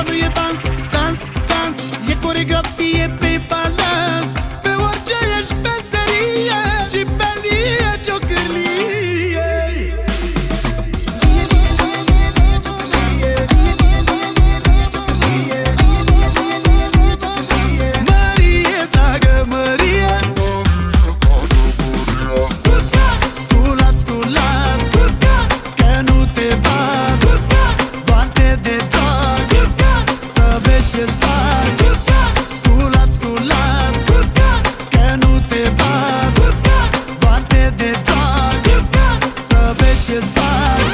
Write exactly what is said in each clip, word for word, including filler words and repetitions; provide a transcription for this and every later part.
Asta nu e dans, dans, dans, e coregrafie pe balans. Pe orice ești meserie și pe lie ciocârlie. Mărie, dragă Mărie, sculat, sculat, că nu te bat, doar te dezbrac, să vezi ce-ți fac. Sculat, sculat, că nu te bat, doar te dezbrac, să vezi ce-ți fac.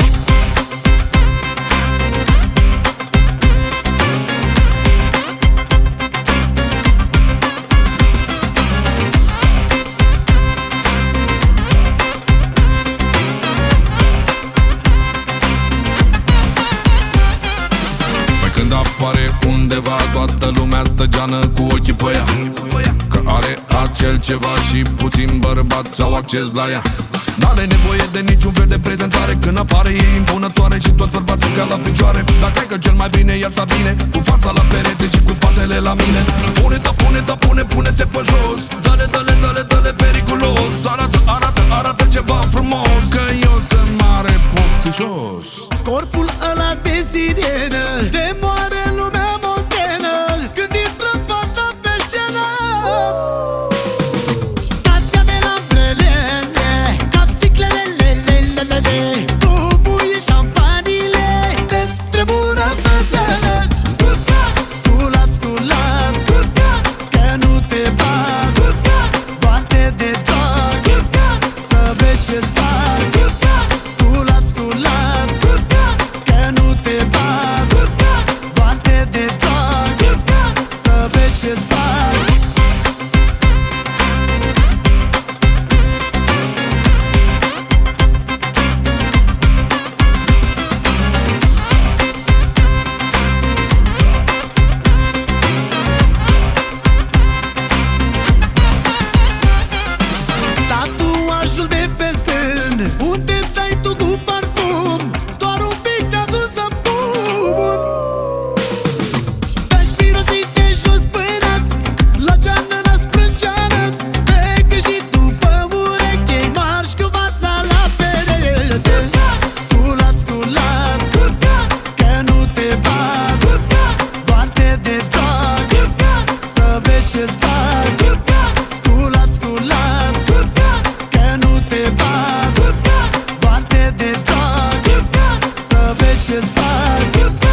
Când apare undeva, toată lumea stă geană cu ochii pe ea, că are acel ceva și puțin bărbat sau acces la ea. N-are nevoie de niciun fel de prezentare, când apare e impunătoare și toți sărbații ca la picioare. Dar cred că cel mai bine i-ar sta bine cu fața la perete și cu spatele la mine. Pune-te, pune-te, pune, pune-te pe jos, dă-le, dă-le, dă-le, dă-le periculos. Arată, arată, arată ceva frumos, că eu sunt mare poftișos. Corpul ăla de sirenă, de moare lumea montenă când intră fata pe scenă. Cația de la brelele, cap sticlelelelelele, bubuie șampanile, te-ți tremură făzele. Sculat, sculat, că nu te bat, doar te dezbrac, să vezi ce-ți fac. Sculat, sculat, că nu te bat, doar te dezbrac, să vezi ce-ți fac. Tatuajul de pe sân, unde stai tu cu parfum, doar un pic de sus să pun. Te-aș mirosi de jos până la geană, la sprânceană, pe că și după ureche marș cu fața la perete. Sculat, sculat, că nu te bat, doar te dezbrac, să vezi ce-ți fac. Sculat, sculat, că nu te bat, doar te dezbrac, să vezi ce-ți fac.